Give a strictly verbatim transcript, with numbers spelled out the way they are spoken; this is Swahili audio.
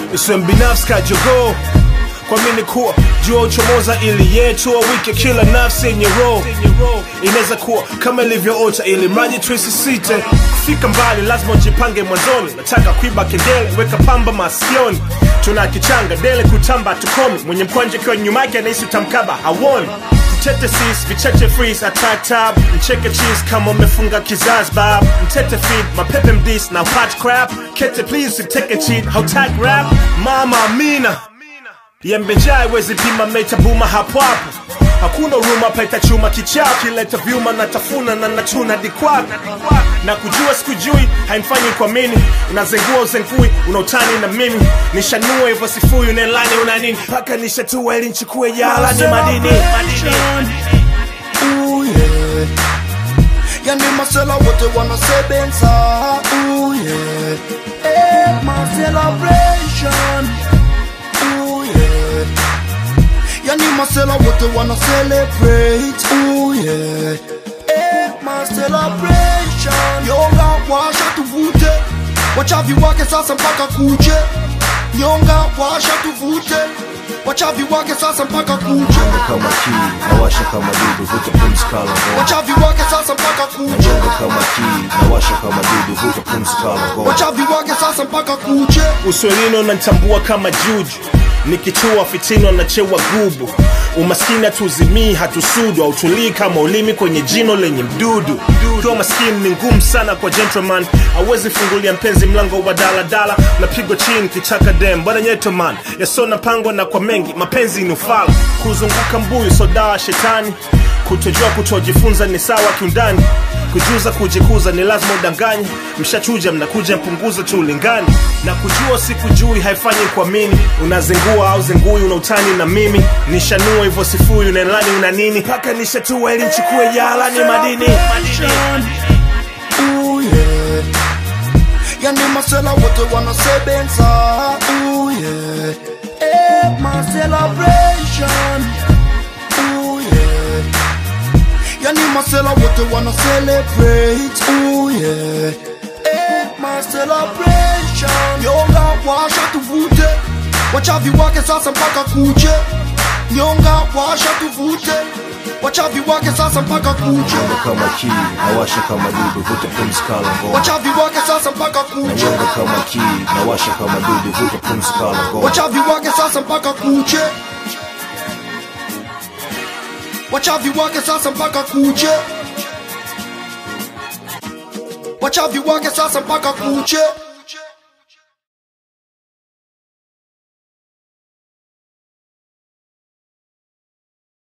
Usiwe mbinafsi kajogoo kwa mini kuwa jua uchomoza ili yetu wa wiki kila nafsi yenye roho. Inaweza kuwa kama ilivyoota ili mradi tuisisite kufika mbali, lazima ujipange mwanzoni. Nataka kuiba kengele, weka pamba masikioni. Tuna kichanga dele kutamba tukomi, mwenye mkwanje kwa nyuma yake anahisi utamkaba hawoni. Mtete sis, vicheche freeze, attack tab. Mcheke cheese kama umefunga kizazi bab. Mtete feed, mapepe mdis na hot crap. Kete please, take a cheat, how tag rap. Mama Amina Yembejai wezi pima meta buma hapo hapo. Hakuna uruma paita chuma kichao. Kileta vyuma na tafuna na nachuna dikwapi. Na kujua sikujui haimfanyi kwa mini. Unazengua uzengui unautani na mimi. Nishanua hivyo sifui unelani unanini. Paka nishatua ili nchukue yala ni madini. Ooh yeah. Yani masela wote wanasebenza. Ooh yeah. Hey, my celebration. Yani masela wote wana celebrate. Ooh yeah. Eh, my celebration. Nyonga washa tuvute, wachavi wake sasa mpaka kuche. Nyonga washa tuvute, wachavi wake sasa mpaka kuche. Nyonga kama kii, na washa kama dudu, vuta pumzi kala ngo. Wachavi wake sasa mpaka kuche. Nyonga kama kii, na washa kama dudu, vuta pumzi kala ngo. Wachavi wake sasa mpaka kuche. Uswelino nantambua kama juju, nikichua fitino na chewa gubu. Umaskini hatuzimii hatusudu, hautulii kama ulimi kwenye jino lenye mdudu. Kwa maskini ni ngumu sana kwa gentleman, hawezi fungulia mpenzi mlango wa dala dala. Napigwa chini kichaka dem, bwana nyeto man. Yasona pangwa na kwa mengi, mapenzi inufala. Kuzunguka mbuyu sodawa shetani. Kutojua kutojifunza ni sawa kiundani. Kujuza kujikuza ni lazima udanganye. Mshachuja mnakuja mpunguza tu ulingani. Na kujua sikujui haifanyi kwa mini. Unazengua au zengui unautani na mimi. Nishanua hivyo sifui unelani unanini. Paka nishatua ili nchukue yala ni madini. Ooh yeah. Yani masela wote wana sebenza. Ooh yeah. Eh, my celebration. Ooh yeah. Yani masela wote wana celebrate. Ooh yeah. Eh, my celebration. Nyonga washa tuvute, wachavi wake sasa mpaka kuche. Nyonga washa tuvute, wachavi wake sasa mpaka kuche. Nyonga kama kii, na washa kama dudu, vuta pumzi kala ngo. Wachavi wake sasa mpaka kuche. Nyonga kama kii, na washa kama dudu, vuta pumzi kala ngo. Wachavi wake sasa mpaka kuche. Wachavi wake sasa mpaka kuche. Wachavi wake sasa mpaka kuche.